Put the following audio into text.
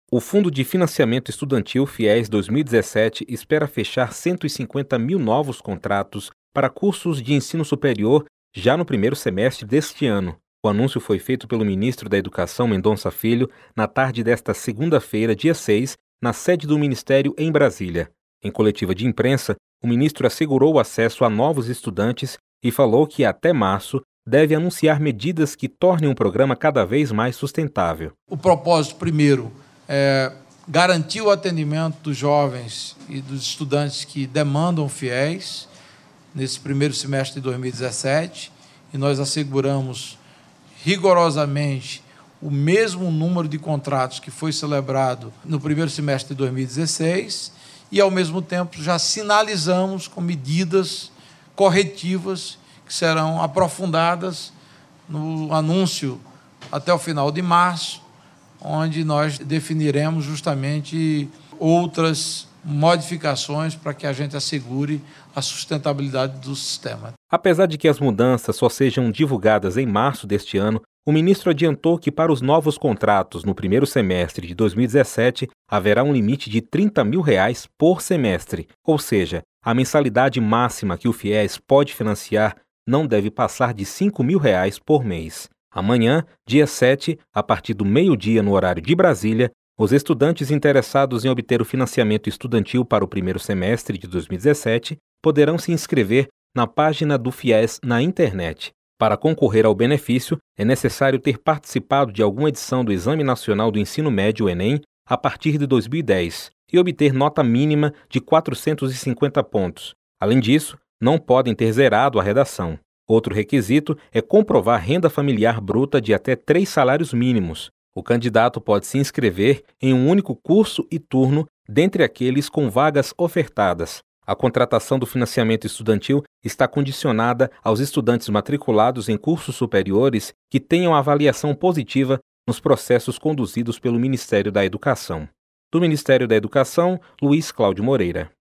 O Fundo de Financiamento Estudantil FIES 2017 espera fechar 150 mil novos contratos para cursos de ensino superior já no primeiro semestre deste ano. O anúncio foi feito pelo ministro da Educação, Mendonça Filho, na tarde desta segunda-feira, dia 6, na sede do Ministério em Brasília. Em coletiva de imprensa, o ministro assegurou o acesso a novos estudantes e falou que até março deve anunciar medidas que tornem o programa cada vez mais sustentável. O propósito, primeiro, é garantir o atendimento dos jovens e dos estudantes que demandam FIES nesse primeiro semestre de 2017, e nós asseguramos rigorosamente o mesmo número de contratos que foi celebrado no primeiro semestre de 2016 e, ao mesmo tempo, já sinalizamos com medidas corretivas que serão aprofundadas no anúncio até o final de março, onde nós definiremos justamente outras modificações para que a gente assegure a sustentabilidade do sistema. Apesar de que as mudanças só sejam divulgadas em março deste ano, o ministro adiantou que para os novos contratos no primeiro semestre de 2017 haverá um limite de R$ 30 mil por semestre, ou seja, a mensalidade máxima que o FIES pode financiar não deve passar de R$ 5 mil por mês. Amanhã, dia 7, a partir do meio-dia no horário de Brasília, os estudantes interessados em obter o financiamento estudantil para o primeiro semestre de 2017 poderão se inscrever na página do FIES na internet. Para concorrer ao benefício, é necessário ter participado de alguma edição do Exame Nacional do Ensino Médio, Enem, a partir de 2010 e obter nota mínima de 450 pontos. Além disso, não podem ter zerado a redação. Outro requisito é comprovar renda familiar bruta de até 3 salários mínimos. O candidato pode se inscrever em um único curso e turno dentre aqueles com vagas ofertadas. A contratação do financiamento estudantil está condicionada aos estudantes matriculados em cursos superiores que tenham avaliação positiva nos processos conduzidos pelo Ministério da Educação. Do Ministério da Educação, Luiz Cláudio Moreira.